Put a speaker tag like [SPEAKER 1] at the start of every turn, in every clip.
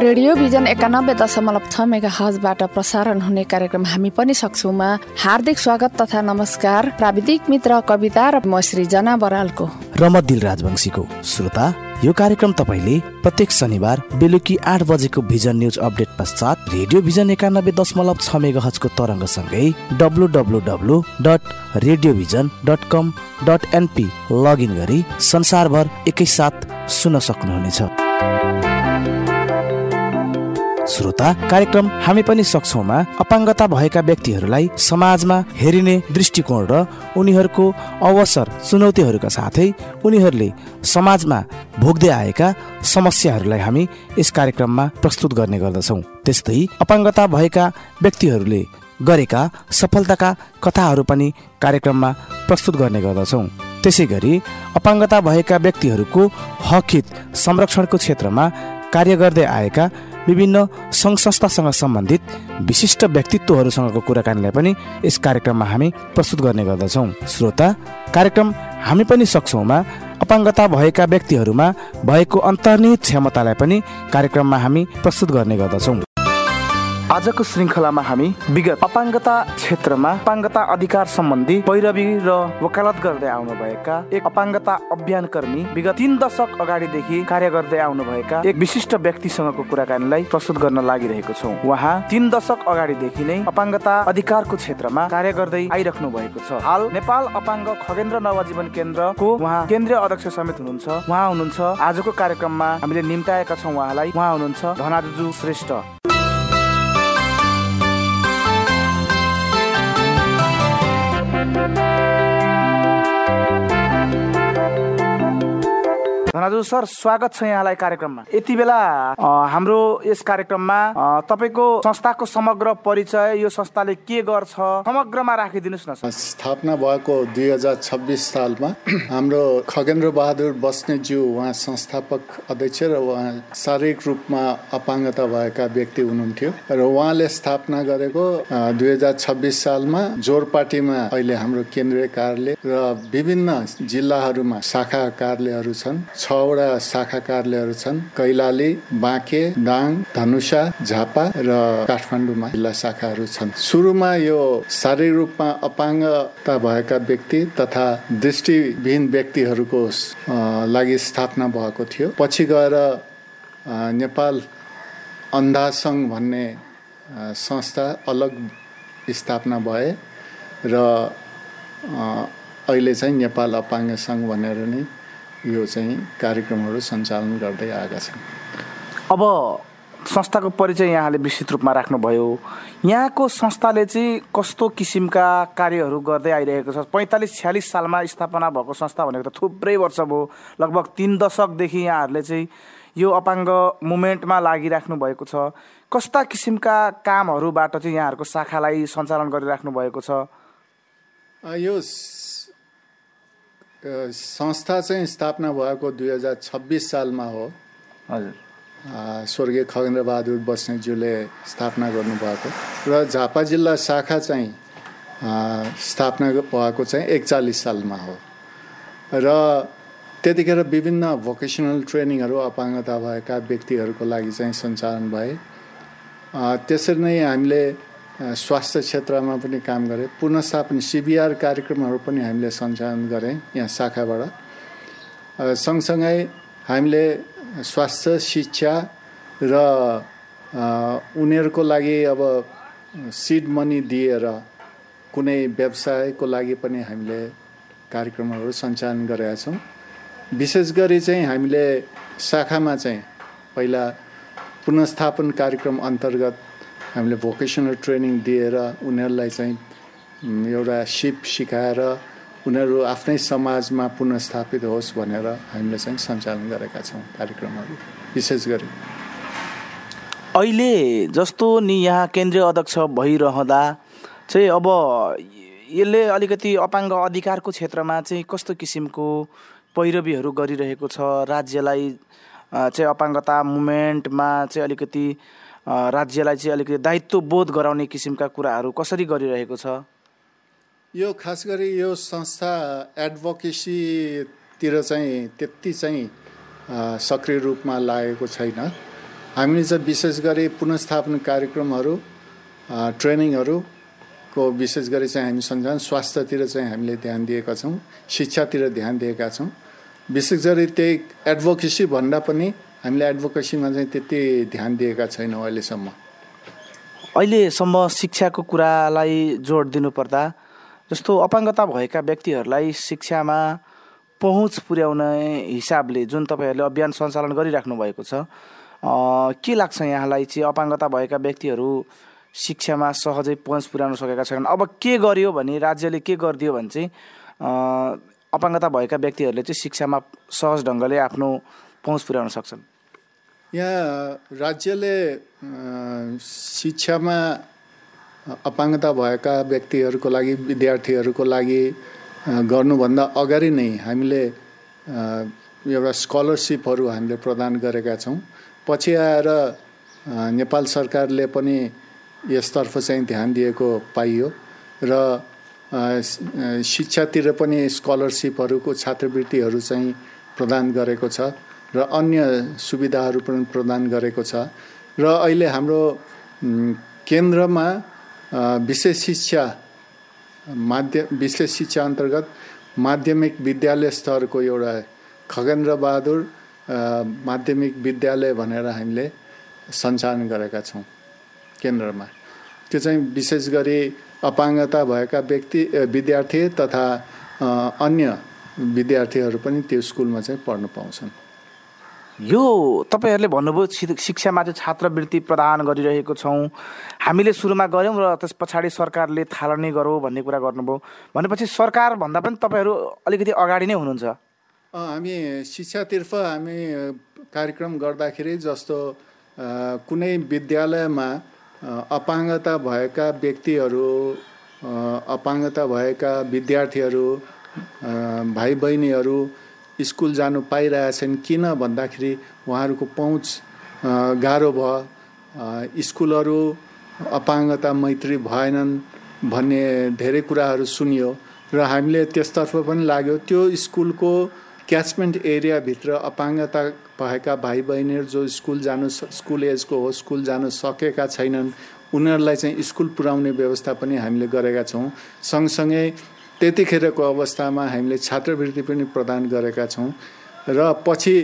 [SPEAKER 1] Radio Vision 91.6 मेगाहर्जबाट प्रसारण हुने कार्यक्रम हामी पनि सक्छौँमा हार्दिक स्वागत तथा नमस्कार। प्राविधिक मित्र कविता र म सृजना बरालको
[SPEAKER 2] र म दिल राजवंशीको। श्रोता, यो कार्यक्रम तपाईले प्रत्येक शनिबार बेलुकी 8 बजेको भिजन न्युज अपडेट पश्चात रेडियो भिजन 91.6 मेगाहर्जको तरङ्गसँगै www.radiovision.com.np लगइन गरी संसारभर एकैसाथ सुन्न सक्नुहुनेछ। श्रोता, कार्यक्रम हामी पनि सक्छौँमा अपाङ्गता भएका व्यक्तिहरूलाई समाजमा हेरिने दृष्टिकोण र उनीहरूको अवसर चुनौतीहरूका साथै उनीहरूले समाजमा भोग्दै आएका समस्याहरूलाई हामी यस कार्यक्रममा प्रस्तुत गर्ने गर्दछौँ। त्यस्तै अपाङ्गता भएका व्यक्तिहरूले गरेका सफलताका कथाहरू पनि कार्यक्रममा प्रस्तुत गर्ने गर्दछौँ। त्यसै गरी अपाङ्गता भएका व्यक्तिहरूको हकहित संरक्षणको क्षेत्रमा कार्य गर्दै आएका विभिन्न सङ्घ संस्थासँग सम्बन्धित विशिष्ट व्यक्तित्वहरूसँगको कुराकानीलाई पनि यस कार्यक्रममा हामी प्रस्तुत गर्ने गर्दछौँ। श्रोता, कार्यक्रम हामी पनि सक्छौँमा अपाङ्गता भएका व्यक्तिहरूमा भएको अन्तर्निहित क्षमतालाई पनि कार्यक्रममा हामी प्रस्तुत गर्ने गर्दछौँ। आजको श्रृङ्खलामा हामी विगत अपाङ्गता क्षेत्रमा अपाङ्गता अधिकार सम्बन्धी पैरवी र वकालत गर्दै आउनुभएका एक अपाङ्गता अभियानकर्मी विगत 3 दशक अगाडिदेखि कार्य गर्दै आउनुभएका एक विशिष्ट व्यक्तिसँगको कुराकानीलाई प्रस्तुत गर्न लागिरहेको छौँ। उहाँ 3 दशक अगाडिदेखि नै अपाङ्गता अधिकारको क्षेत्रमा कार्य गर्दै आइराख्नु भएको छ। हाल नेपाल अपाङ्ग खगेन्द्र नवजीवन केन्द्रको उहाँ केन्द्रीय अध्यक्ष समेत हुनुहुन्छ। उहाँ हुनुहुन्छ आजको कार्यक्रममा हामीले निम्ताएका छौँ उहाँलाई। उहाँ हुनुहुन्छ धनाजुजु श्रेष्ठ। धनाजु सर, स्वागत छ यहाँलाई कार्यक्रममा। यति बेला हाम्रो यस कार्यक्रममा तपाईको संस्थाको समग्र परिचय, यो संस्थाले के गर्छ समग्रमा राखिदिनुस् न।
[SPEAKER 3] स्थापना भएको 2026 सालमा हाम्रो खगेन्द्र बहादुर बस्नेतज्यू उहाँ संस्थापक अध्यक्ष र उहाँ शारीरिक रूपमा अपाङ्गता भएका व्यक्ति हुनुहुन्थ्यो र उहाँले स्थापना गरेको 2026 सालमा जोरपाटीमा अहिले हाम्रो केन्द्रीय कार्यालय र विभिन्न जिल्लाहरूमा शाखा कार्यालयहरू छन्। 6 वटा शाखा कार्यालयहरू छन्। कैलाली, बाँके, दाङ, धनुषा, झापा र काठमाडौँमा जिल्ला शाखाहरू छन्। सुरुमा यो शारीरिक रूपमा अपाङ्गता भएका व्यक्ति तथा दृष्टिविहीन व्यक्तिहरूको लागि स्थापना भएको थियो। पछि गएर नेपाल अन्धा सङ्घ भन्ने संस्था अलग स्थापना भए र अहिले चाहिँ नेपाल अपाङ्ग सङ्घ भनेर नै यो चाहिँ कार्यक्रमहरू सञ्चालन गर्दै आएका छन्।
[SPEAKER 2] अब संस्थाको परिचय यहाँले विस्तृत रूपमा राख्नुभयो। यहाँको संस्थाले चाहिँ कस्तो किसिमका कार्यहरू गर्दै आइरहेको छ? 45-46 सालमा स्थापना भएको संस्था भनेको त थुप्रै वर्ष भयो। लगभग 3 दशकदेखि यहाँहरूले चाहिँ यो अपाङ्ग मुभमेन्टमा लागिराख्नु भएको छ। कस्ता किसिमका कामहरूबाट चाहिँ यहाँहरूको शाखालाई सञ्चालन गरिराख्नु भएको छ?
[SPEAKER 3] यो संस्था चाहिँ स्थापना भएको 2026 सालमा हो।
[SPEAKER 2] हजुर,
[SPEAKER 3] स्वर्गीय खगेन्द्र बहादुर बस्नेतज्यूले स्थापना गर्नुभएको र झापा जिल्ला शाखा चाहिँ स्थापना भएको चाहिँ 41 सालमा हो र त्यतिखेर विभिन्न भोकेसनल ट्रेनिङहरू अपाङ्गता भएका व्यक्तिहरूको लागि चाहिँ सञ्चालन भए। त्यसरी नै हामीले स्वास्थ्य क्षेत्रमा पनि काम गरे। पुनर्स्थापन CBR कार्यक्रमहरू पनि हामीले सञ्चालन गरे यहाँ शाखाबाट। सँगसँगै हामीले स्वास्थ्य, शिक्षा र उनीहरूको लागि अब सिड मनी दिएर कुनै व्यवसायको लागि पनि हामीले कार्यक्रमहरू सञ्चालन गरेका छौँ। विशेष गरी चाहिँ हामीले शाखामा चाहिँ पहिला पुनर्स्थापन कार्यक्रम अन्तर्गत हामीले भोकेसनल ट्रेनिङ दिएर उनीहरूलाई चाहिँ एउटा सिप सिकाएर उनीहरू आफ्नै समाजमा पुनर्स्थापित होस् भनेर हामीले चाहिँ सञ्चालन गरेका छौँ कार्यक्रमहरू विशेष गरी।
[SPEAKER 2] अहिले जस्तो नि यहाँ केन्द्रीय अध्यक्ष भइरहँदा चाहिँ अब यसले अलिकति अपाङ्ग अधिकारको क्षेत्रमा चाहिँ कस्तो किसिमको पैरवीहरू गरिरहेको छ? राज्यलाई चाहिँ अपाङ्गता मुभमेन्टमा चाहिँ अलिकति राज्यलाई चाहिँ अलिकति दायित्व बोध गराउने किसिमका कुराहरू कसरी गरिरहेको छ?
[SPEAKER 3] यो खास गरी यो संस्था एडभोकेसीतिर चाहिँ त्यति चाहिँ सक्रिय रूपमा लागेको छैन। हामीले चाहिँ विशेष गरी पुनर्स्थापना कार्यक्रमहरू ट्रेनिङहरूको विशेष गरी चाहिँ हामी सञ्चालन स्वास्थ्यतिर चाहिँ हामीले ध्यान दिएका छौँ, शिक्षातिर ध्यान दिएका छौँ। विशेष गरी त्यही एडभोकेसी भन्दा पनि हामीले एडभोकेसीमा चाहिँ त्यति ध्यान दिएका छैनौँ अहिलेसम्म।
[SPEAKER 2] अहिलेसम्म शिक्षाको कुरालाई जोड दिनुपर्दा जस्तो अपाङ्गता भएका व्यक्तिहरूलाई शिक्षामा पहुँच पुर्याउने हिसाबले जुन तपाईँहरूले अभियान सञ्चालन गरिराख्नु भएको छ, के लाग्छ यहाँलाई चाहिँ अपाङ्गता भएका व्यक्तिहरू शिक्षामा सहजै पहुँच पुर्याउन सकेका छैनन्? अब के गरियो भने, राज्यले के गरिदियो भने चाहिँ अपाङ्गता भएका व्यक्तिहरूले चाहिँ शिक्षामा सहज ढङ्गले आफ्नो पहुँच पुर्याउन सक्छन्?
[SPEAKER 3] यहाँ राज्यले शिक्षामा अपाङ्गता भएका व्यक्तिहरूको लागि, विद्यार्थीहरूको लागि गर्नुभन्दा अगाडि नै हामीले एउटा स्कलरसिपहरू हामीले प्रदान गरेका छौँ। पछि आएर नेपाल सरकारले पनि यसतर्फ चाहिँ ध्यान दिएको पाइयो र शिक्षातिर पनि स्कलरसिपहरूको छात्रवृत्तिहरू चाहिँ प्रदान गरेको छ र अन्य सुविधाहरू पनि प्रदान गरेको छ। र अहिले हाम्रो केन्द्रमा विशेष शिक्षा अन्तर्गत माध्यमिक विद्यालय स्तरको एउटा खगेन्द्रबहादुर माध्यमिक विद्यालय भनेर हामीले सञ्चालन गरेका छौँ केन्द्रमा। त्यो चाहिँ विशेष गरी अपाङ्गता भएका विद्यार्थी तथा अन्य विद्यार्थीहरू पनि त्यो स्कुलमा चाहिँ पढ्न पाउँछन्।
[SPEAKER 2] यो तपाईँहरूले भन्नुभयो शिक्षामा चाहिँ छात्रवृत्ति प्रदान गरिरहेको छौँ, हामीले सुरुमा गऱ्यौँ र त्यस पछाडि सरकारले थालनी गरौँ भन्ने कुरा गर्नुभयो। भनेपछि सरकारभन्दा पनि तपाईँहरू अलिकति अगाडि नै हुनुहुन्छ?
[SPEAKER 3] हामी शिक्षातर्फ हामी कार्यक्रम गर्दाखेरि जस्तो कुनै विद्यालयमा अपाङ्गता भएका व्यक्तिहरू, अपाङ्गता भएका विद्यार्थीहरू, भाइ बहिनीहरू स्कुल जानु पाइरहेछन्। किन भन्दाखेरि उहाँहरूको पहुँच गाह्रो भयो, स्कुलहरू अपाङ्गता मैत्री भएनन् भन्ने धेरै कुराहरू सुनियो र हामीले त्यसतर्फ पनि लाग्यो। त्यो स्कुलको क्याचमेन्ट एरियाभित्र अपाङ्गता भएका भाइ बहिनीहरू जो स्कुल एजको हो, स्कुल जानु सकेका छैनन्, उनीहरूलाई चाहिँ स्कुल पुर्याउने व्यवस्था पनि हामीले गरेका छौँ। सँगसँगै त्यतिखेरको अवस्थामा हामीले छात्रवृत्ति पनि प्रदान गरेका छौँ र पछि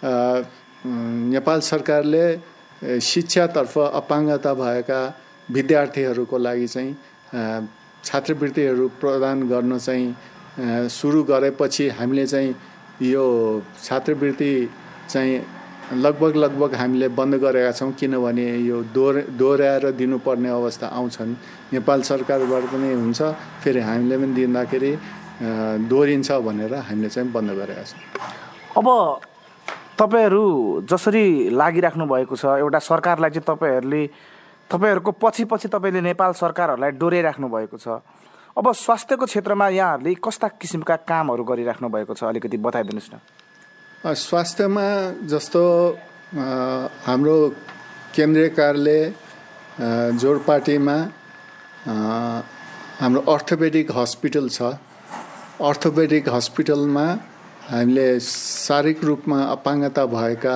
[SPEAKER 3] नेपाल सरकारले शिक्षातर्फ अपाङ्गता भएका विद्यार्थीहरूको लागि चाहिँ छात्रवृत्तिहरू प्रदान गर्न चाहिँ सुरु गरेपछि हामीले चाहिँ यो छात्रवृत्ति चाहिँ लगभग हामीले बन्द गरेका छौँ। किनभने यो दोहोऱ्याएर दिनुपर्ने अवस्था आउँछन्, नेपाल सरकारबाट पनि हुन्छ, फेरि हामीले पनि दिँदाखेरि दोहोरिन्छ भनेर हामीले चाहिँ बन्द गरेका छौँ।
[SPEAKER 2] अब तपाईँहरू जसरी लागिराख्नु भएको छ, एउटा सरकारलाई चाहिँ तपाईँहरूको पछि तपाईँले नेपाल सरकारहरूलाई डोराइराख्नु भएको छ। अब स्वास्थ्यको क्षेत्रमा यहाँहरूले कस्ता किसिमका कामहरू गरिराख्नु भएको छ, अलिकति बताइदिनुहोस् न।
[SPEAKER 3] स्वास्थ्यमा जस्तो हाम्रो केन्द्रीय कार्यालय जोरपाटीमा हाम्रो अर्थोपेडिक हस्पिटल छ। अर्थोपेडिक हस्पिटलमा हामीले शारीरिक रूपमा अपाङ्गता भएका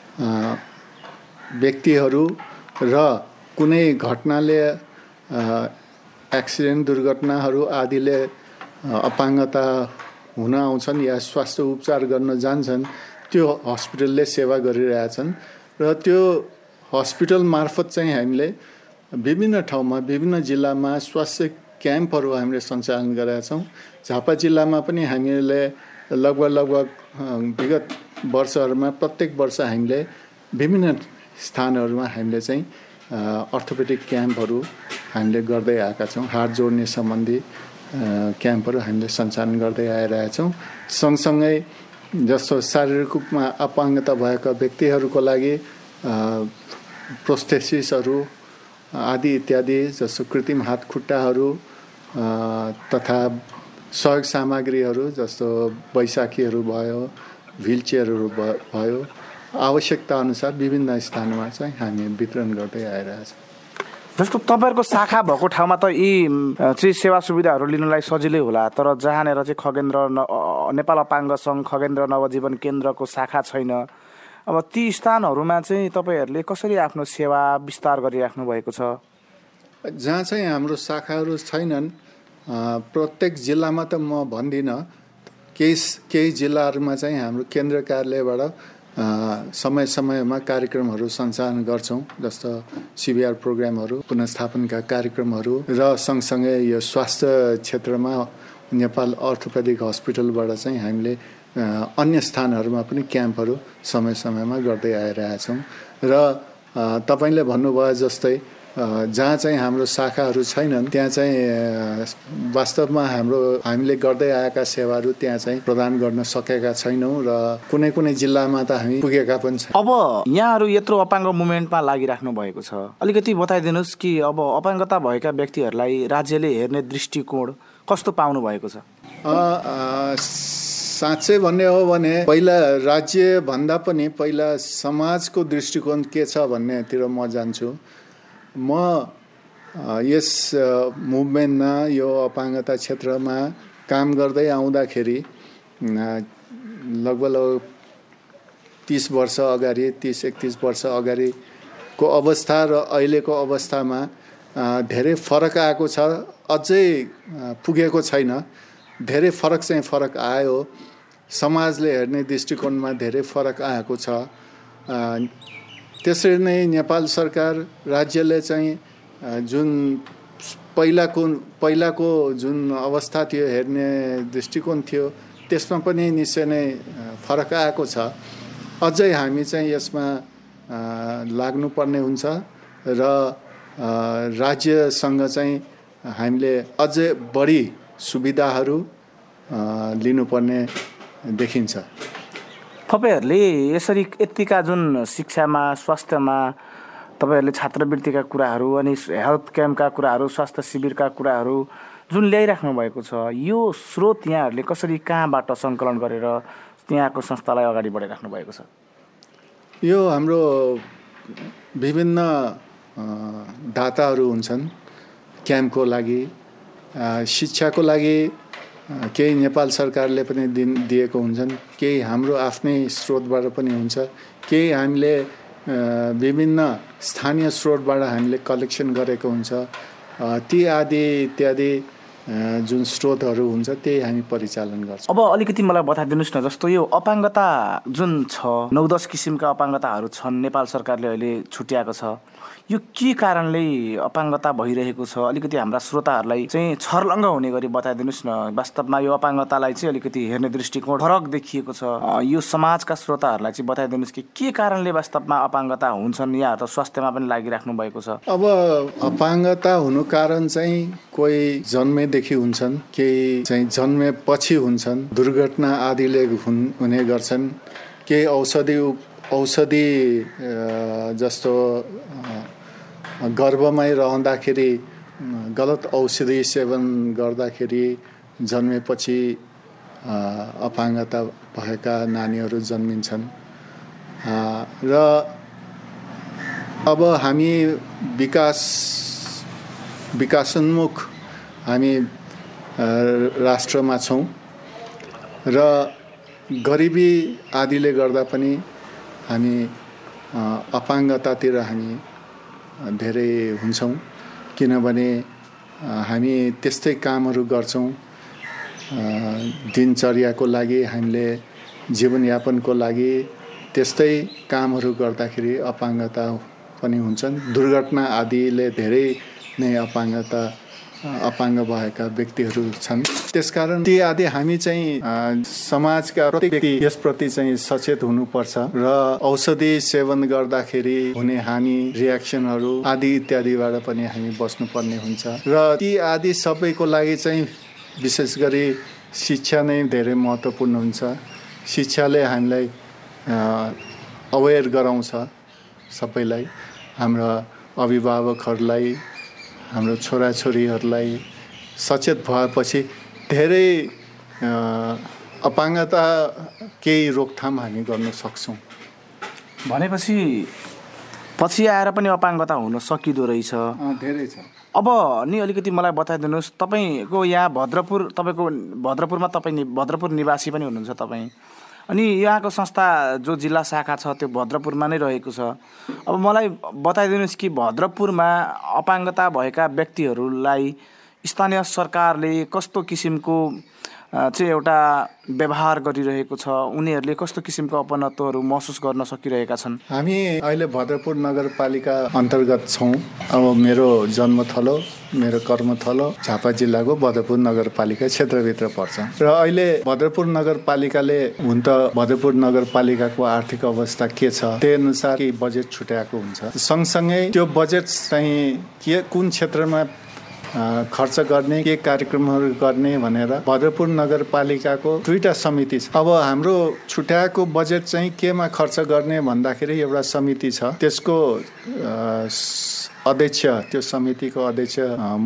[SPEAKER 3] व्यक्तिहरू र कुनै घटनाले एक्सिडेन्ट, दुर्घटनाहरू आदिले अपाङ्गता हुन आउँछन् या स्वास्थ्य उपचार गर्न जान्छन्, त्यो हस्पिटलले सेवा गरिरहेछन् र त्यो हस्पिटल मार्फत चाहिँ हामीले विभिन्न ठाउँमा, विभिन्न जिल्लामा स्वास्थ्य क्याम्पहरू हामीले सञ्चालन गरेका छौँ। झापा जिल्लामा पनि हामीले लगभग विगत वर्षहरूमा प्रत्येक वर्ष हामीले विभिन्न स्थानहरूमा हामीले चाहिँ अर्थोपेडिक क्याम्पहरू हामीले गर्दै आएका छौँ। हात जोड्ने सम्बन्धी क्याम्पहरू हामीले सञ्चालन गर्दै आइरहेछौँ। सँगसँगै जस्तो शारीरिक रूपमा अपाङ्गता भएका व्यक्तिहरूको लागि प्रोस्थेसिसहरू आदि इत्यादि जस्तो कृत्रिम हात खुट्टाहरू तथा सहयोग सामग्रीहरू जस्तो बैशाखीहरू भयो, व्हिलचेयरहरू भयो, आवश्यकता अनुसार विभिन्न स्थानमा चाहिँ हामी वितरण गर्दै आइरहेछौँ।
[SPEAKER 2] जस्तो तपाईँहरूको शाखा भएको ठाउँमा त यी चाहिँ सेवा सुविधाहरू लिनलाई सजिलै होला, तर जहाँनिर चाहिँ नेपाल अपाङ्ग सङ्घ खगेन्द्र नवजीवन केन्द्रको शाखा छैन, अब ती स्थानहरूमा चाहिँ तपाईँहरूले कसरी आफ्नो सेवा विस्तार गरिराख्नु भएको छ?
[SPEAKER 3] जहाँ चाहिँ हाम्रो शाखाहरू छैनन्, प्रत्येक जिल्लामा त म भन्दिनँ, केही जिल्लाहरूमा चाहिँ हाम्रो केन्द्र कार्यालयबाट समय समयमा कार्यक्रमहरू सञ्चालन गर्छौँ, जस्तो सिबिआर प्रोग्रामहरू, पुनर्स्थापनका कार्यक्रमहरू र सँगसँगै यो स्वास्थ्य क्षेत्रमा नेपाल अर्थोपेडिक हस्पिटलबाट चाहिँ हामीले अन्य स्थानहरूमा पनि क्याम्पहरू समय समयमा गर्दै आइरहेछौँ। र तपाईँले भन्नुभयो जस्तै जहाँ चाहिँ हाम्रो शाखाहरू छैनन् त्यहाँ चाहिँ वास्तवमा हामीले गर्दै आएका सेवाहरू त्यहाँ चाहिँ प्रदान गर्न सकेका छैनौँ र कुनै कुनै जिल्लामा त हामी पुगेका पनि छैनौँ।
[SPEAKER 2] अब यहाँहरू यत्रो अपाङ्ग मुभमेन्टमा लागिराख्नु भएको छ, अलिकति बताइदिनुहोस् कि अब अपाङ्गता भएका व्यक्तिहरूलाई राज्यले हेर्ने दृष्टिकोण कस्तो पाउनु भएको छ?
[SPEAKER 3] साँच्चै भन्ने हो भने पहिला राज्य भन्दा पनि पहिला समाजको दृष्टिकोण के छ भन्नेतिर म जान्छु। म यस मुभमेन्टमा यो अपाङ्गता क्षेत्रमा काम गर्दै आउँदाखेरि लगभग 30 वर्ष अगाडि, 30-31 वर्ष अगाडिको अवस्था र अहिलेको अवस्थामा धेरै फरक आएको छ। अझै पुगेको छैन, धेरै फरक आयो। समाजले हेर्ने दृष्टिकोणमा धेरै फरक आएको छ। त्यसरी नै नेपाल सरकार, राज्यले चाहिँ जुन पहिलाको जुन अवस्था थियो, हेर्ने दृष्टिकोण थियो, त्यसमा पनि निश्चय नै फरक आएको छ। अझै हामी चाहिँ यसमा लाग्नुपर्ने हुन्छ र राज्यसँग चाहिँ हामीले अझै बढी सुविधाहरू लिनुपर्ने देखिन्छ।
[SPEAKER 2] तपाईँहरूले यसरी यतिका जुन शिक्षामा, स्वास्थ्यमा तपाईँहरूले छात्रवृत्तिका कुराहरू अनि हेल्थ क्याम्पका कुराहरू, स्वास्थ्य शिविरका कुराहरू जुन ल्याइराख्नु भएको छ, यो स्रोत यहाँहरूले कसरी कहाँबाट सङ्कलन गरेर त्यहाँको संस्थालाई अगाडि बढाइराख्नु भएको छ?
[SPEAKER 3] यो हाम्रो विभिन्न दाताहरू हुन्छन्। क्याम्पको लागि, शिक्षाको लागि केही नेपाल सरकारले पनि दिएको हुन्छन्, केही हाम्रो आफ्नै स्रोतबाट पनि हुन्छ, केही हामीले विभिन्न स्थानीय स्रोतबाट हामीले कलेक्सन गरेको हुन्छ। ती आदि इत्यादि जुन स्रोतहरू हुन्छ त्यही हामी परिचालन गर्छौँ।
[SPEAKER 2] अब अलिकति मलाई बताइदिनुहोस् न, जस्तो यो अपाङ्गता जुन छ, 9-10 किसिमका अपाङ्गताहरू छन्, नेपाल सरकारले अहिले छुट्याएको छ, यो के कारणले अपाङ्गता भइरहेको छ? अलिकति हाम्रा श्रोताहरूलाई चाहिँ छर्लङ्ग हुने गरी बताइदिनुहोस् न। वास्तवमा यो अपाङ्गतालाई चाहिँ अलिकति हेर्ने दृष्टिकोण फरक देखिएको छ, यो समाजका श्रोताहरूलाई चाहिँ बताइदिनुहोस् कि के कारणले वास्तवमा अपाङ्गता हुन्छन्। यहाँहरू त स्वास्थ्यमा पनि लागिराख्नु भएको छ।
[SPEAKER 3] अब अपाङ्गता हुनु कारण चाहिँ कोही जन्मेदेखि हुन्छन्, केही चाहिँ जन्मेपछि हुन्छन्, दुर्घटना आदिले हुने गर्छन्, केही औषधि जस्तो गर्भमै रहँदाखेरि गलत औषधि सेवन गर्दाखेरि जन्मेपछि अपाङ्गता भएका नानीहरू जन्मिन्छन्। र अब हामी विकासोन्मुख हामी राष्ट्रमा छौँ र गरिबी आदिले गर्दा पनि हामी अपाङ्गतातिर हामी धेरै हुन्छौँ, किनभने हामी त्यस्तै कामहरू गर्छौँ। दिनचर्याको लागि, हामीले जीवनयापनको लागि त्यस्तै कामहरू गर्दाखेरि अपाङ्गता पनि हुन्छन्। दुर्घटना आदिले धेरै नै अपाङ्ग भएका व्यक्तिहरू छन्। त्यसकारण ती आदि हामी चाहिँ समाजका प्रत्येक व्यक्ति यसप्रति चाहिँ सचेत हुनुपर्छ र औषधि सेवन गर्दाखेरि हुने हानि, रियाक्सनहरू आदि इत्यादिबाट पनि हामी बस्नुपर्ने हुन्छ। र ती आदि सबैको लागि चाहिँ विशेष गरी शिक्षा नै धेरै महत्त्वपूर्ण हुन्छ। शिक्षाले हामीलाई अवेर गराउँछ, सबैलाई, हाम्रा अभिभावकहरूलाई, हाम्रो छोराछोरीहरूलाई सचेत भएपछि धेरै अपाङ्गता केही रोकथाम हामी गर्न सक्छौँ।
[SPEAKER 2] भनेपछि पछि आएर पनि अपाङ्गता हुन सकिँदो रहेछ?
[SPEAKER 3] धेरै छ।
[SPEAKER 2] अब नि अलिकति मलाई बताइदिनुहोस्, तपाईँको यहाँ भद्रपुरमा तपाईँ भद्रपुर निवासी पनि हुनुहुन्छ तपाईँ। अनि यहाँको संस्था जो जिल्ला शाखा छ त्यो भद्रपुरमा नै रहेको छ। अब मलाई बताइदिनुहोस् कि भद्रपुरमा अपाङ्गता भएका व्यक्तिहरूलाई स्थानीय सरकारले कस्तो किसिमको चाहिँ एउटा व्यवहार गरिरहेको छ, उनीहरूले कस्तो किसिमको अपनत्वहरू महसुस गर्न सकिरहेका छन्?
[SPEAKER 3] हामी अहिले भद्रपुर नगरपालिका अन्तर्गत छौँ। अब मेरो जन्मथलो, मेरो कर्मथलो झापा जिल्लाको भद्रपुर नगरपालिका क्षेत्रभित्र पर्छ र अहिले भद्रपुर नगरपालिकाले हुन त भद्रपुर नगरपालिकाको आर्थिक अवस्था के छ त्यही अनुसार केही बजेट छुट्याएको हुन्छ। सँगसँगै त्यो बजेट चाहिँ कुन क्षेत्रमा खर्च गर्ने, के कार्यक्रमहरू गर्ने भनेर भद्रपुर नगरपालिकाको 2टा समिति छ। अब हाम्रो छुट्याएको बजेट चाहिँ केमा खर्च गर्ने भन्दाखेरि एउटा समिति छ, त्यसको अध्यक्ष, त्यो समितिको अध्यक्ष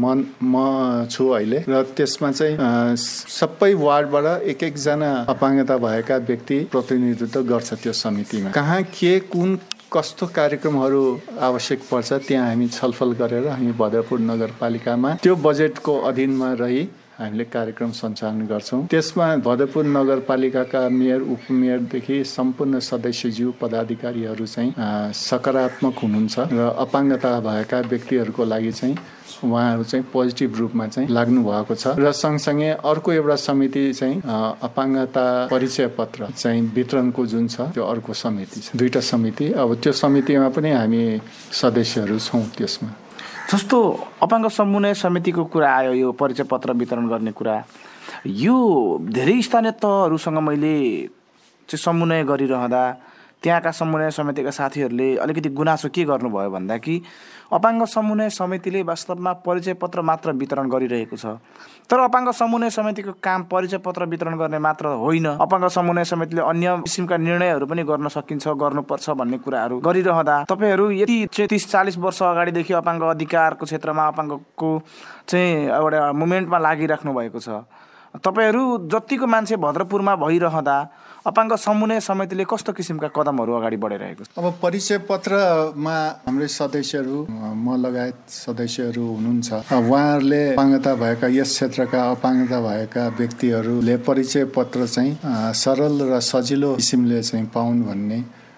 [SPEAKER 3] म छु अहिले र त्यसमा चाहिँ सबै वार्डबाट एक-एकजना अपाङ्गता भएका व्यक्ति प्रतिनिधित्व गर्छ त्यो समितिमा। कहाँ के कुन कस्तो कार्यक्रमहरू आवश्यक पर्छ त्यहाँ हामी छलफल गरेर हामी भद्रपुर नगरपालिकामा त्यो बजेटको अधीनमा रही हामीले कार्यक्रम सञ्चालन गर्छौँ। त्यसमा भद्रपुर नगरपालिकाका मेयर, उपमेयरदेखि सम्पूर्ण सदस्यज्यू, पदाधिकारीहरू चाहिँ सकारात्मक हुनुहुन्छ र अपाङ्गता भएका व्यक्तिहरूको लागि चाहिँ उहाँहरू चाहिँ पोजिटिभ रूपमा चाहिँ लाग्नु भएको छ। र सँगसँगै अर्को एउटा समिति चाहिँ अपाङ्गता परिचय पत्र चाहिँ वितरणको जुन छ त्यो अर्को समिति छ। 2टा समिति। अब त्यो समितिमा पनि हामी सदस्यहरू छौँ। त्यसमा
[SPEAKER 2] जस्तो अपाङ्ग समन्वय समितिको कुरा आयो, यो परिचय पत्र वितरण गर्ने कुरा, यो धेरै स्थानीय तहहरूसँग मैले चाहिँ समन्वय गरिरहँदा त्यहाँका समन्वय समितिका साथीहरूले अलिकति गुनासो के गर्नुभयो भन्दा कि अपाङ्ग समन्वय समितिले वास्तवमा परिचय पत्र मात्र वितरण गरिरहेको छ, तर अपाङ्ग समन्वय समितिको काम परिचय पत्र वितरण गर्ने मात्र होइन, अपाङ्ग समन्वय समितिले अन्य किसिमका निर्णयहरू पनि गर्न सकिन्छ, गर्नुपर्छ भन्ने कुराहरू गरिरहँदा तपाईँहरू यति 30-40 वर्ष अगाडिदेखि अपाङ्ग अधिकारको क्षेत्रमा अपाङ्गको चाहिँ एउटा मुभमेन्टमा लागिराख्नु भएको छ। तपाईँहरू जतिको मान्छे भद्रपुरमा भइरहँदा अपाङ्ग समन्वय समितिले कस्तो किसिमका कदमहरू अगाडि बढाइरहेको छ?
[SPEAKER 3] अब परिचय पत्रमा हाम्रै सदस्यहरू, म लगायत सदस्यहरू हुनुहुन्छ, उहाँहरूले अपाङ्गता भएका यस क्षेत्रका अपाङ्गता भएका व्यक्तिहरूले परिचय पत्र चाहिँ सरल र सजिलो किसिमले चाहिँ पाउन् भन्ने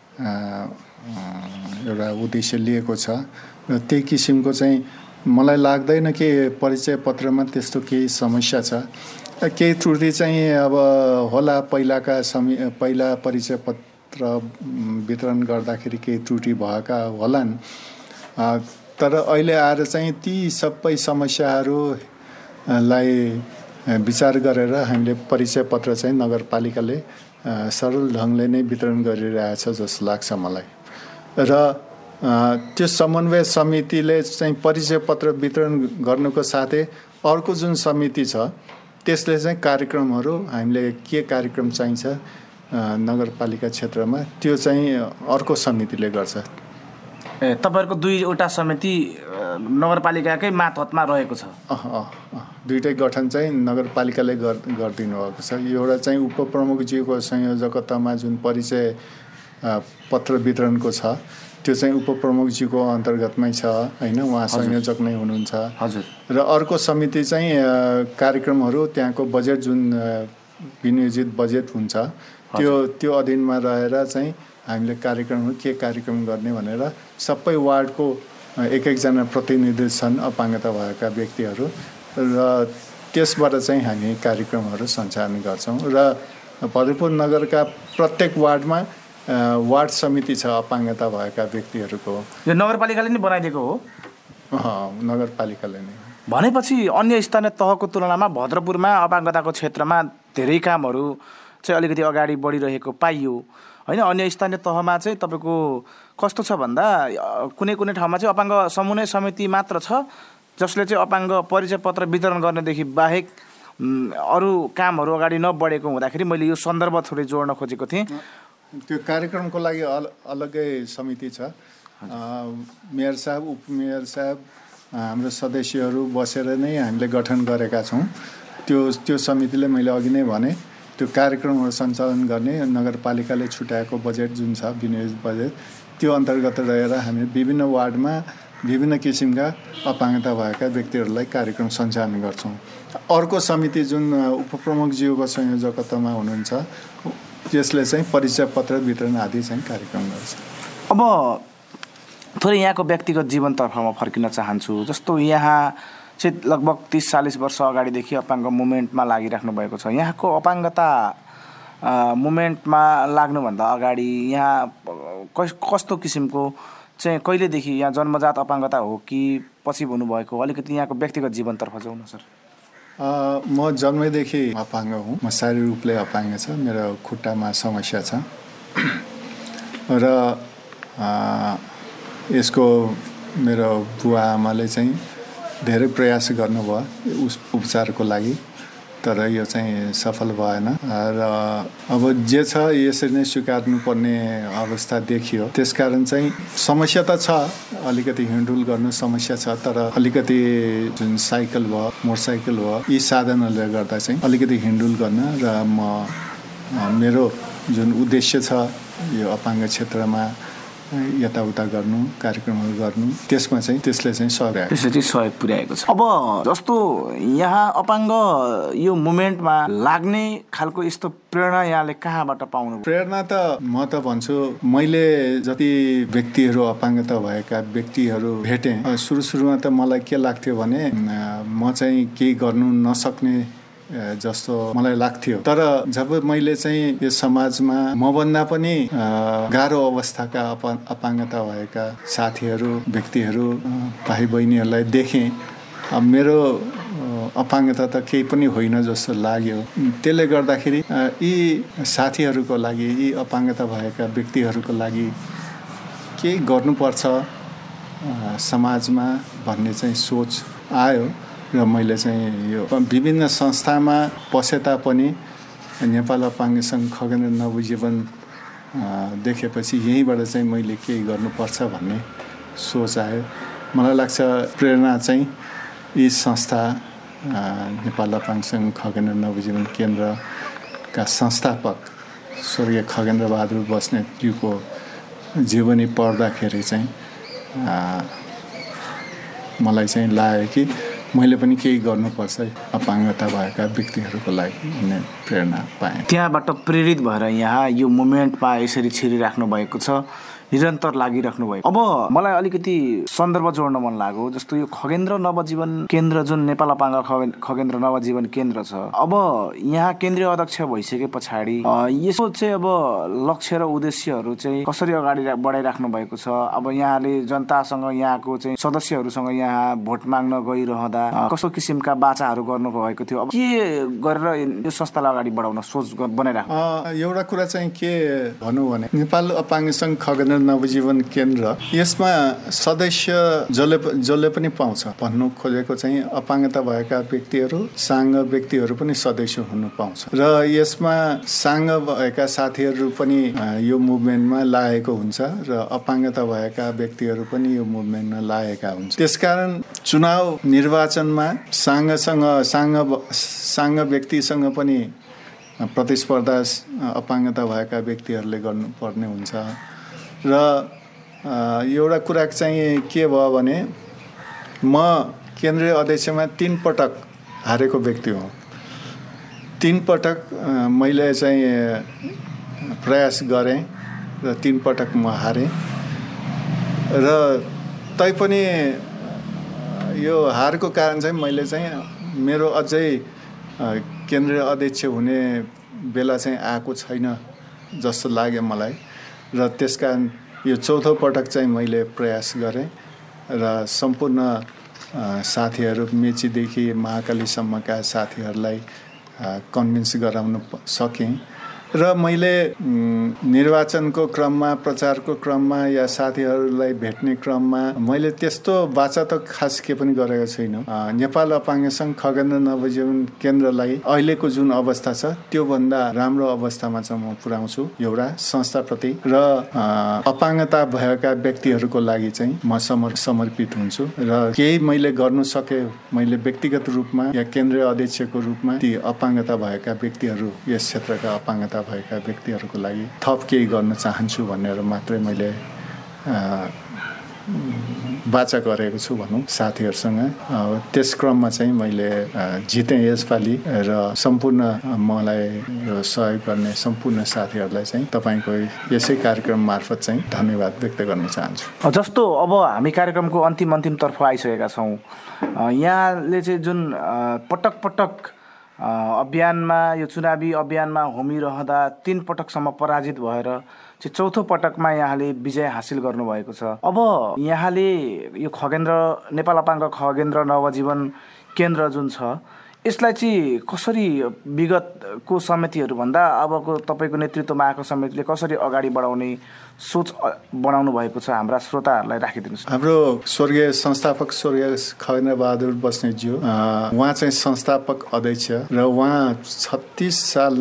[SPEAKER 3] एउटा उद्देश्य लिएको छ र त्यही किसिमको चाहिँ मलाई लाग्दैन कि परिचय पत्रमा त्यस्तो केही समस्या छ। केही त्रुटि चाहिँ अब होला, पहिला परिचय पत्र वितरण गर्दाखेरि केही त्रुटि भएका होलान्, तर अहिले आएर चाहिँ ती सबै समस्याहरूलाई विचार गरेर हामीले परिचय पत्र चाहिँ नगरपालिकाले सरल ढङ्गले नै वितरण गरिरहेछ जस्तो लाग्छ मलाई। र त्यो समन्वय समितिले चाहिँ परिचय पत्र वितरण गर्नुको साथै अर्को जुन समिति छ त्यसले चाहिँ कार्यक्रमहरू, हामीले के कार्यक्रम चाहिन्छ नगरपालिका क्षेत्रमा त्यो चाहिँ अर्को समितिले गर्छ।
[SPEAKER 2] तपाईँहरूको 2वटा समिति नगरपालिकाकै मातहतमा रहेको छ?
[SPEAKER 3] 2टै गठन चाहिँ नगरपालिकाले गरिदिनु भएको छ। एउटा चाहिँ उपप्रमुखज्यूको संयोजकतामा जुन परिचय पत्र वितरणको छ त्यो चाहिँ उपप्रमुखज्यूको अन्तर्गतमै छ होइन, उहाँ संयोजक नै हुनुहुन्छ।
[SPEAKER 2] हजुर। र
[SPEAKER 3] अर्को समिति चाहिँ कार्यक्रमहरू, त्यहाँको बजेट जुन विनियोजित बजेट हुन्छ त्यो अधीनमा रहेर चाहिँ हामीले कार्यक्रमहरू के कार्यक्रम गर्ने भनेर सबै वार्डको एक-एकजना प्रतिनिधि छन् अपाङ्गता भएका व्यक्तिहरू र त्यसबाट चाहिँ हामी कार्यक्रमहरू सञ्चालन गर्छौँ। र भद्रपुर नगरका प्रत्येक वार्डमा वार्ड समिति छ अपाङ्गता भएका व्यक्तिहरूको।
[SPEAKER 2] यो नगरपालिकाले नै बनाइदिएको हो?
[SPEAKER 3] नगरपालिकाले नै।
[SPEAKER 2] भनेपछि अन्य स्थानीय तहको तुलनामा भद्रपुरमा अपाङ्गताको क्षेत्रमा धेरै कामहरू चाहिँ अलिकति अगाडि बढिरहेको पाइयो होइन। अन्य स्थानीय तहमा चाहिँ तपाईँको कस्तो छ भन्दा कुनै कुनै ठाउँमा चाहिँ अपाङ्ग समन्वय समिति मात्र छ जसले चाहिँ अपाङ्ग परिचय पत्र वितरण गर्नेदेखि बाहेक अरू कामहरू अगाडि नबढेको हुँदाखेरि मैले यो सन्दर्भ थोरै जोड्न खोजेको थिएँ।
[SPEAKER 3] त्यो कार्यक्रमको लागि अलग्गै समिति छ। मेयर साहब, उपमेयर साहब, हाम्रो सदस्यहरू बसेर नै हामीले गठन गरेका छौँ। त्यो समितिले मैले अघि नै भने त्यो कार्यक्रमहरू सञ्चालन गर्ने नगरपालिकाले छुट्याएको बजेट जुन छ विनियोजित बजेट त्यो अन्तर्गत रहेर हामी विभिन्न वार्डमा विभिन्न किसिमका अपाङ्गता भएका व्यक्तिहरूलाई कार्यक्रम सञ्चालन गर्छौँ। अर्को समिति जुन उपप्रमुखज्यूको संयोजकतामा हुनुहुन्छ त्यसले चाहिँ परिचय पत्र वितरण आदि चाहिँ कार्यक्रम गर्छ।
[SPEAKER 2] अब थोरै यहाँको व्यक्तिगत जीवनतर्फ म फर्किन चाहन्छु। जस्तो यहाँ चाहिँ लगभग 30-40 वर्ष अगाडिदेखि अपाङ्ग मुभमेन्टमा लागिराख्नु भएको छ। यहाँको अपाङ्गता मुभमेन्टमा लाग्नुभन्दा अगाडि यहाँ कस्तो किसिमको चाहिँ कहिलेदेखि यहाँ जन्मजात अपाङ्गता हो कि पछि हुनुभएको, अलिकति यहाँको व्यक्तिगत जीवनतर्फ जाउँ न सर।
[SPEAKER 3] म जन्मैदेखि अपाङ्ग हुँ। म शारीरिक रूपले अपाङ्ग छ, मेरो खुट्टामा समस्या छ र यसको मेरो बुवा आमाले चाहिँ धेरै प्रयास गर्नुभयो उपचारको लागि, तर यो चाहिँ सफल भएन र अब जे छ यसरी नै स्वीकार्नुपर्ने अवस्था देखियो। त्यसकारण चाहिँ समस्या त छ, अलिकति हिँडडुल गर्नु समस्या छ, तर अलिकति जुन साइकल भयो, मोटरसाइकल भयो, यी साधनहरूले गर्दा चाहिँ अलिकति हिँडडुल गर्न र मेरो जुन उद्देश्य छ यो अपाङ्ग क्षेत्रमा यताउता गर्नु, कार्यक्रमहरू गर्नु, त्यसमा चाहिँ त्यसले चाहिँ सहयोग
[SPEAKER 2] पुर्याएको छ। अब जस्तो यहाँ अपाङ्ग यो मुभमेन्टमा लाग्ने खालको यस्तो प्रेरणा यहाँले कहाँबाट पाउनु?
[SPEAKER 3] प्रेरणा त म त भन्छु, मैले जति व्यक्तिहरू अपाङ्गता भएका व्यक्तिहरू भेटेँ, सुरुमा त मलाई के लाग्थ्यो भने म चाहिँ केही गर्नु नसक्ने जस्तो मलाई लाग्थ्यो। तर जब मैले चाहिँ यो समाजमा मभन्दा पनि गाह्रो अवस्थाका अपाङ्गता भएका साथीहरू, व्यक्तिहरू, भाइ बहिनीहरूलाई देखेँ, मेरो अपाङ्गता त केही पनि होइन जस्तो लाग्यो। त्यसले गर्दाखेरि यी साथीहरूको लागि, यी अपाङ्गता भएका व्यक्तिहरूको लागि केही गर्नुपर्छ समाजमा भन्ने चाहिँ सोच आयो र मैले चाहिँ यो विभिन्न संस्थामा पसे तापनि नेपाल अपाङ्ग सङ्घ खगेन्द्र नवजीवन देखेपछि यहीँबाट चाहिँ मैले केही गर्नुपर्छ भन्ने सोच आयो। मलाई लाग्छ प्रेरणा चाहिँ यी संस्था नेपाल अपाङ्ग सङ्घ खगेन्द्र नवजीवन केन्द्रका संस्थापक स्वर्गीय खगेन्द्र बहादुर बस्नेतज्यूको जीवनी पढ्दाखेरि चाहिँ मलाई चाहिँ लाग्यो कि मैले पनि केही गर्नुपर्छ अपाङ्गता भएका व्यक्तिहरूको लागि भन्ने प्रेरणा पाएँ।
[SPEAKER 2] त्यहाँबाट प्रेरित भएर यहाँ यो मुभमेन्टमा यसरी छिरिराख्नु भएको छ, निरन्तर लागिराख्नु भएको। अब मलाई अलिकति सन्दर्भ जोड्न मन लाग्यो। जस्तो यो खगेन्द्र नवजीवन केन्द्र जुन नेपाल अपाङ्ग खगेन्द्र नवजीवन केन्द्र छ, अब यहाँ केन्द्रीय अध्यक्ष भइसके पछाडि यसो चाहिँ अब लक्ष्य र उद्देश्यहरू चाहिँ कसरी अगाडि बढाइराख्नु भएको छ? अब यहाँले जनतासँग, यहाँको चाहिँ सदस्यहरूसँग यहाँ भोट माग्न गइरहँदा कस्तो किसिमका बाचाहरू गर्नुभएको थियो? अब के गरेर यो संस्थालाई अगाडि बढाउन सोच बनाइराख्नु?
[SPEAKER 3] एउटा कुरा चाहिँ के भनौँ भने नेपाल अपाङ्ग सङ्घ खगेन्द्र नवजीवन केन्द्र, यसमा सदस्य जसले पनि पाउँछ। भन्नु खोजेको चाहिँ अपाङ्गता भएका व्यक्तिहरू, साङ्ग व्यक्तिहरू पनि सदस्य हुनु पाउँछ र यसमा साङ्ग भएका साथीहरू पनि यो मुभमेन्टमा लागेको हुन्छ र अपाङ्गता भएका व्यक्तिहरू पनि यो मुभमेन्टमा लागेका हुन्छ। त्यसकारण चुनाव निर्वाचनमा साङ्ग व्यक्तिसँग पनि प्रतिस्पर्धा अपाङ्गता भएका व्यक्तिहरूले गर्नुपर्ने हुन्छ र एउटा कुरा चाहिँ के भयो भने म केन्द्रीय अध्यक्षमा 3 पटक हारेको व्यक्ति हुँ। 3 पटक मैले चाहिँ प्रयास गरेँ र 3 पटक म हारेँ र तैपनि यो हारको कारण चाहिँ मैले चाहिँ मेरो अझै केन्द्रीय अध्यक्ष हुने बेला चाहिँ आएको छैन जस्तो लाग्यो मलाई र त्यसकारण यो 4थो पटक चाहिँ मैले प्रयास गरेँ र सम्पूर्ण साथीहरू मेचीदेखि महाकालीसम्मका साथीहरूलाई कन्भिन्स गराउन सकेँ र मैले निर्वाचनको क्रममा, प्रचारको क्रममा या साथीहरूलाई भेट्ने क्रममा मैले त्यस्तो बाचा त खास के पनि गरेको छैन। नेपाल अपाङ्ग सङ्घ खगेन्द्र नवजीवन केन्द्रलाई अहिलेको जुन अवस्था छ त्योभन्दा राम्रो अवस्थामा चाहिँ म पुर्याउँछु एउटा संस्थाप्रति र अपाङ्गता भएका व्यक्तिहरूको लागि चाहिँ म समर्पित हुन्छु र केही मैले गर्नु सके, मैले व्यक्तिगत रूपमा या केन्द्रीय अध्यक्षको रूपमा ती अपाङ्गता भएका व्यक्तिहरू, यस क्षेत्रका अपाङ्गता भएका व्यक्तिहरूको लागि थप केही गर्न चाहन्छु भनेर मात्रै मैले वाचा गरेको छु भनौँ साथीहरूसँग। त्यस क्रममा चाहिँ मैले जितेँ यसपालि र सम्पूर्ण मलाई यो सहयोग गर्ने सम्पूर्ण साथीहरूलाई चाहिँ तपाईँको यसै कार्यक्रम मार्फत चाहिँ धन्यवाद व्यक्त गर्न चाहन्छु।
[SPEAKER 2] जस्तो अब हामी कार्यक्रमको अन्तिमतर्फ आइसकेका छौँ। यहाँले चाहिँ जुन पटक पटक अभियानमा यो चुनावी अभियानमा होमिरहँदा 3 पटकसम्म पराजित भएर चाहिँ चौथो पटकमा यहाँले विजय हासिल गर्नुभएको छ। अब यहाँले यो नेपाल अपाङ्ग खगेन्द्र नवजीवन केन्द्र जुन छ यसलाई चाहिँ कसरी विगतको समितिहरूभन्दा अबको तपाईँको नेतृत्वमा आएको समितिले कसरी अगाडि बढाउने सोच बनाउनु भएको छ हाम्रा श्रोताहरूलाई राखिदिनुहोस्। हाम्रो
[SPEAKER 3] स्वर्गीय संस्थापक स्वर्गीय खगेन्द्र बहादुर बस्नेतज्यू उहाँ चाहिँ संस्थापक अध्यक्ष र उहाँ 36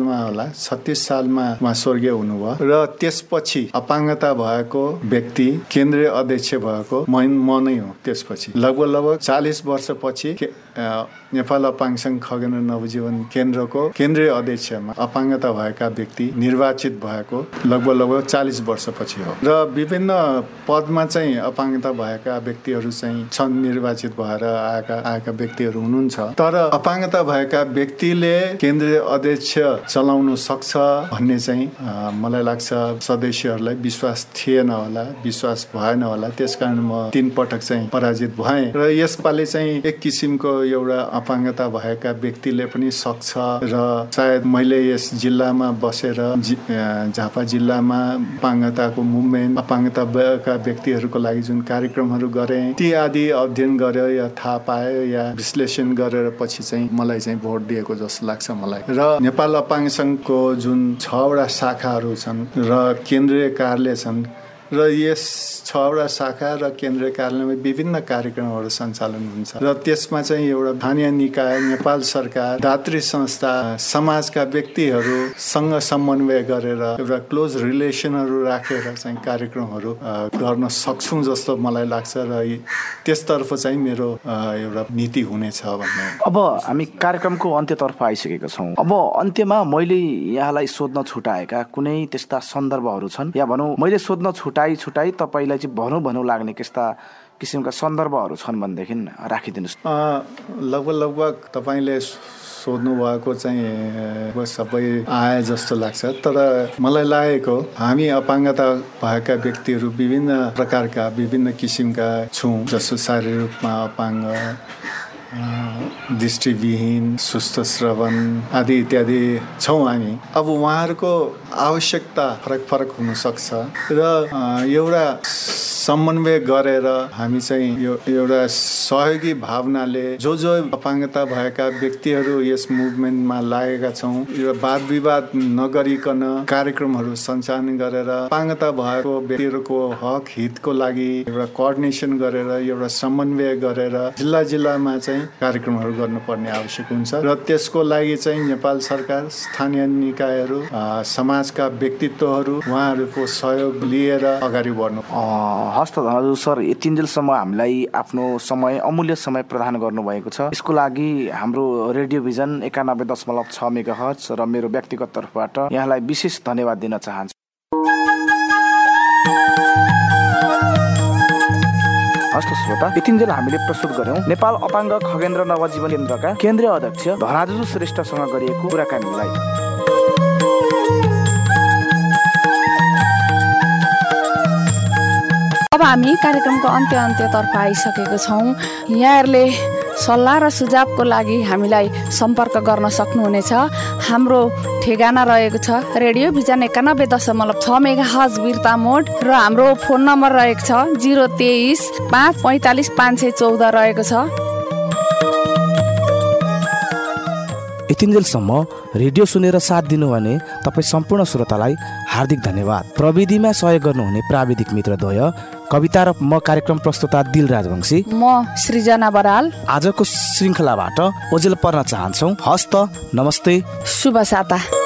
[SPEAKER 3] सालमा उहाँ स्वर्गीय हुनुभयो र त्यसपछि अपाङ्गता भएको व्यक्ति केन्द्रीय अध्यक्ष भएको म नै हो। त्यसपछि लगभग 40 वर्षपछि नेपाल अपाङ्ग संघ खगेन्द्र नवजीवन केन्द्रको केन्द्रीय अध्यक्षमा अपाङ्गता भएका व्यक्ति निर्वाचित भएको लगभग 40 वर्षपछि हो र विभिन्न पदमा चाहिँ अपाङ्गता भएका व्यक्तिहरू चाहिँ छन्, निर्वाचित भएर आएका व्यक्तिहरू हुनुहुन्छ। तर अपाङ्गता भएका व्यक्तिले केन्द्रीय अध्यक्ष चलाउन सक्छ भन्ने चाहिँ मलाई लाग्छ सदस्यहरूलाई विश्वास थिएन होला, विश्वास भएन होला। त्यसकारण म 3 पटक चाहिँ पराजित भएँ र यसपालि चाहिँ एक किसिमको एउटा अपाङ्गता भएका व्यक्तिले पनि सक्छ र सायद मैले यस जिल्लामा बसेर झापा जिल्लामा अपाङ्गताको मुभमेन्ट अपाङ्गता भएका व्यक्तिहरूको लागि जुन कार्यक्रमहरू गरेँ ती आदि अध्ययन गरेर या थाहा पाए या विश्लेषण गरेर पछि चाहिँ मलाई चाहिँ भोट दिएको जस्तो लाग्छ मलाई। र नेपाल अपाङ्ग संघको जुन 6वटा शाखाहरू छन् र केन्द्रीय कार्यालय छन् र यस 6वटा शाखा र केन्द्रीय कार्यालयमा विभिन्न कार्यक्रमहरू सञ्चालन हुन्छ र त्यसमा चाहिँ एउटा स्थानीय निकाय, नेपाल सरकार, दात्री संस्था, समाजका व्यक्तिहरूसँग समन्वय गरेर एउटा क्लोज रिलेसनहरू राखेर चाहिँ कार्यक्रमहरू गर्न सक्छौँ जस्तो मलाई लाग्छ र त्यसतर्फ चाहिँ मेरो एउटा नीति हुनेछ भन्ने।
[SPEAKER 2] अब हामी कार्यक्रमको अन्त्यतर्फ आइसकेका छौँ। अब अन्त्यमा मैले यहाँलाई सोध्न छुटाएका कुनै त्यस्ता सन्दर्भहरू छन् या भनौँ मैले सोध्न छुटाई तपाईँलाई चाहिँ भनौँ लाग्ने त्यस्ता किसिमका सन्दर्भहरू छन् भनेदेखि राखिदिनुहोस्।
[SPEAKER 3] लगभग तपाईँले सोध्नु भएको चाहिँ सबै आए जस्तो लाग्छ। तर मलाई लागेको हामी अपाङ्गता भएका व्यक्तिहरू विभिन्न प्रकारका विभिन्न किसिमका छौँ, जस्तो शारीरिक रूपमा अपाङ्ग, दृष्टिविहीन, सुस्त श्रवण आदि इत्यादि छौँ हामी। अब उहाँहरूको आवश्यकता फरक हुनसक्छ र एउटा समन्वय गरेर हामी चाहिँ एउटा सहयोगी भावनाले जो अपाङ्गता भएका व्यक्तिहरू यस मुभमेन्टमा लागेका छौँ यो वाद विवाद नगरिकन कार्यक्रमहरू सञ्चालन गरेर अपाङ्गता भएको व्यक्तिहरूको हक हितको लागि एउटा कोअर्डिनेसन गरेर एउटा समन्वय गरेर जिल्लामा चाहिँ कार्यक्रमहरू गर्नुपर्ने आवश्यक हुन्छ र त्यसको लागि चाहिँ नेपाल सरकार, स्थानीय निकायहरू, समाजका व्यक्तित्वहरू उहाँहरूको सहयोग लिएर अगाडि बढ्नु।
[SPEAKER 2] हस् त हजुर सर, यतिन्जेलसम्म हामीलाई आफ्नो अमूल्य समय प्रदान गर्नुभएको छ। यसको लागि हाम्रो रेडियो भिजन 91.6 मेगाहर्ज र मेरो व्यक्तिगत तर्फबाट यहाँलाई विशेष धन्यवाद दिन चाहन्छु। हस्त श्रोता, यतिन्जेल हामीले प्रस्तुत गर्यौं नेपाल अपाङ्ग खगेन्द्र नवजीवन केन्द्रका केन्द्रीय अध्यक्ष धनाजुजु श्रेष्ठसँग गरिएको कुराकानीलाई।
[SPEAKER 1] अब हामी कार्यक्रमको अन्त्यतर्फ आइसकेको छौँ। यहाँहरूले सल्लाह र सुझावको लागि हामीलाई सम्पर्क गर्न सक्नुहुनेछ। हाम्रो ठेगाना रहेको छ radio Vision 91.6 megahertz Birtamod र हाम्रो फोन नम्बर रहेको छ 023 545 514 रहेको छ।
[SPEAKER 2] यतिन्जेलसम्म रेडियो सुनेर साथ दिनुहुने तपाईँ सम्पूर्ण श्रोतालाई हार्दिक धन्यवाद। प्रविधिमा सहयोग गर्नुहुने प्राविधिक मित्रद्वय कविता र म कार्यक्रम प्रस्तुता दिल राजवंशी,
[SPEAKER 1] म सृजना बराल
[SPEAKER 2] आजको श्रृङ्खलाबाट ओजेल पर्न चाहन्छौँ। हस्त नमस्ते,
[SPEAKER 1] शुभ साता।